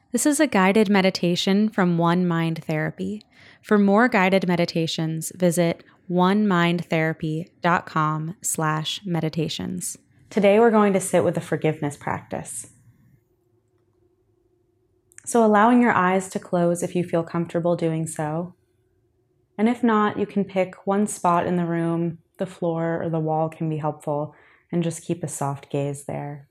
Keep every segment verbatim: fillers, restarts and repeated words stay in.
This is a guided meditation from One Mind Therapy. For more guided meditations, visit onemindtherapy.com slash meditations. Today we're going to sit with a forgiveness practice. So allowing your eyes to close if you feel comfortable doing so. And if not, you can pick one spot in the room, the floor or the wall can be helpful, and just keep a soft gaze there.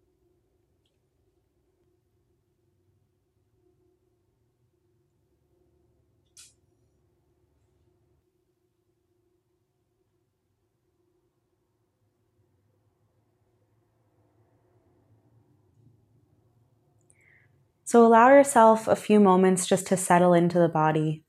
So allow yourself a few moments just to settle into the body.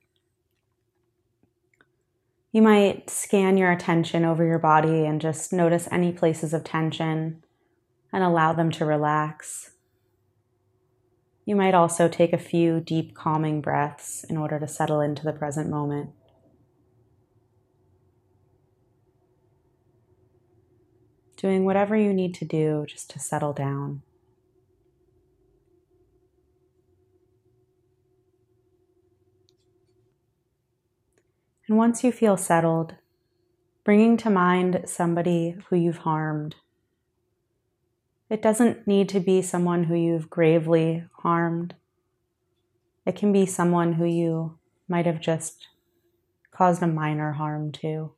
You might scan your attention over your body and just notice any places of tension and allow them to relax. You might also take a few deep, calming breaths in order to settle into the present moment. Doing whatever you need to do just to settle down. And once you feel settled, bringing to mind somebody who you've harmed. It doesn't need to be someone who you've gravely harmed. It can be someone who you might have just caused a minor harm to.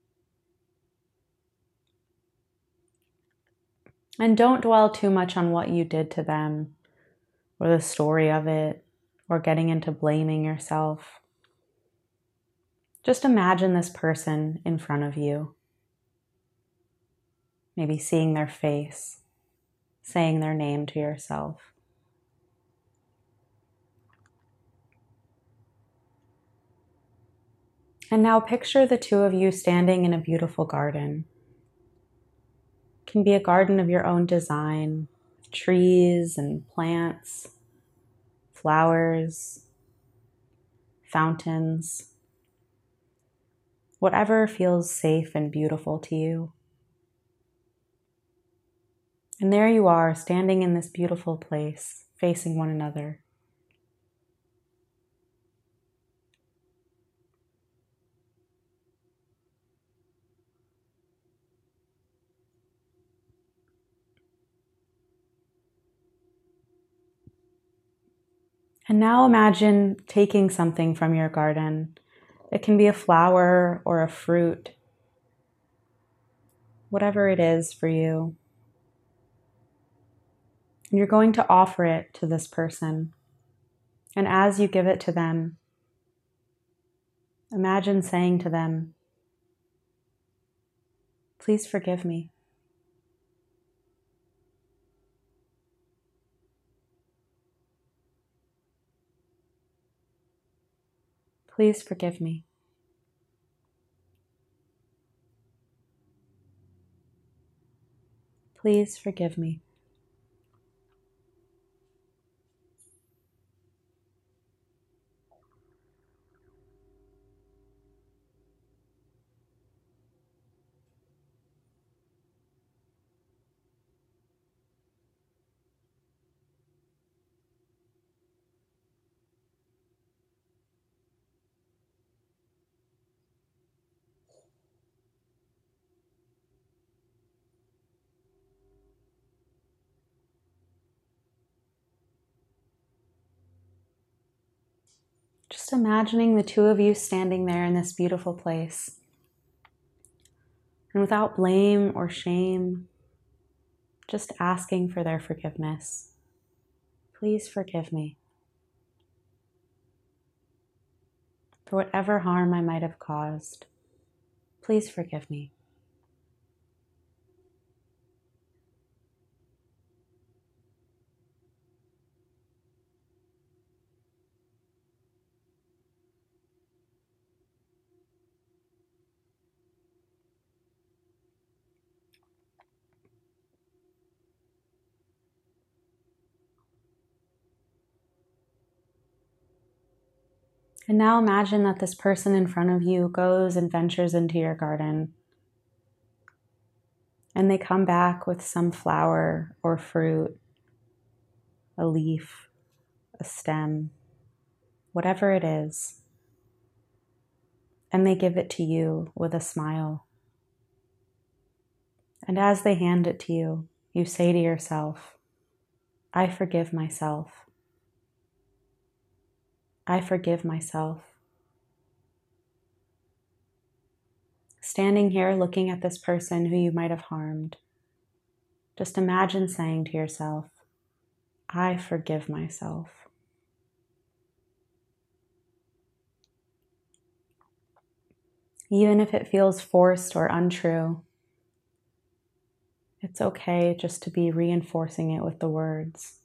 And don't dwell too much on what you did to them, or the story of it, or getting into blaming yourself. Just imagine this person in front of you. Maybe seeing their face, saying their name to yourself. And now picture the two of you standing in a beautiful garden. It can be a garden of your own design, trees and plants, flowers, fountains, whatever feels safe and beautiful to you. And there you are, standing in this beautiful place, facing one another. And now imagine taking something from your garden. It can be a flower or a fruit, whatever it is for you. And you're going to offer it to this person. And as you give it to them, imagine saying to them, "Please forgive me. Please forgive me. Please forgive me." Just imagining the two of you standing there in this beautiful place. And without blame or shame, just asking for their forgiveness. Please forgive me for whatever harm I might have caused. Please forgive me. And now imagine that this person in front of you goes and ventures into your garden. And they come back with some flower or fruit, a leaf, a stem, whatever it is, and they give it to you with a smile. And as they hand it to you, you say to yourself, I forgive myself. I forgive myself. Standing here looking at this person who you might have harmed, just imagine saying to yourself, I forgive myself. Even if it feels forced or untrue, it's okay just to be reinforcing it with the words.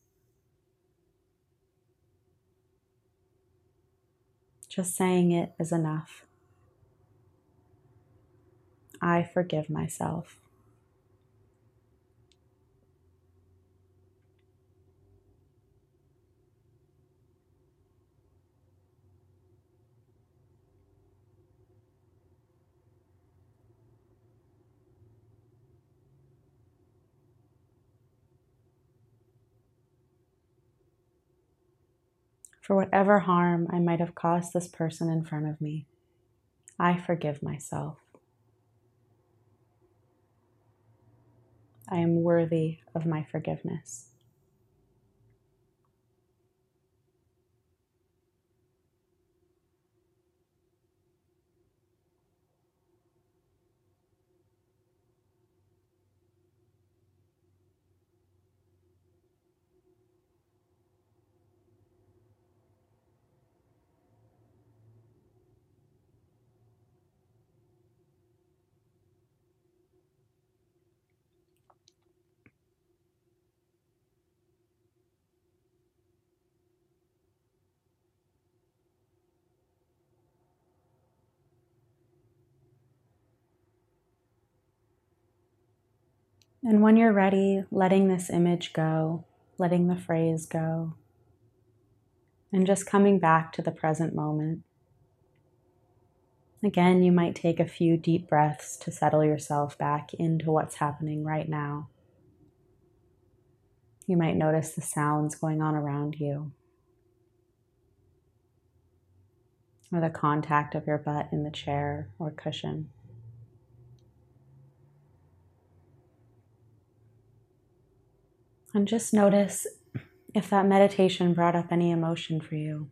Just saying it is enough. I forgive myself. For whatever harm I might have caused this person in front of me, I forgive myself. I am worthy of my forgiveness. And when you're ready, letting this image go, letting the phrase go, and just coming back to the present moment. Again, you might take a few deep breaths to settle yourself back into what's happening right now. You might notice the sounds going on around you, or the contact of your butt in the chair or cushion. And just notice if that meditation brought up any emotion for you.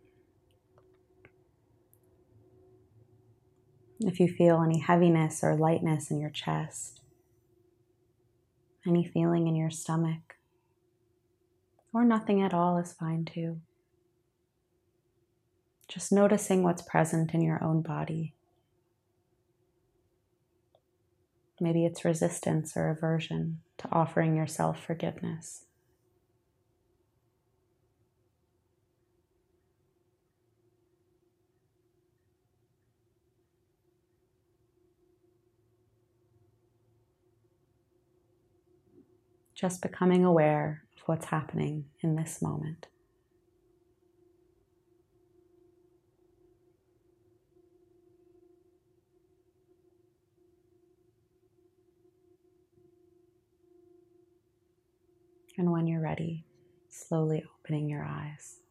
If you feel any heaviness or lightness in your chest, any feeling in your stomach, or nothing at all is fine too. Just noticing what's present in your own body. Maybe it's resistance or aversion to offering yourself forgiveness. Just becoming aware of what's happening in this moment. And when you're ready, slowly opening your eyes.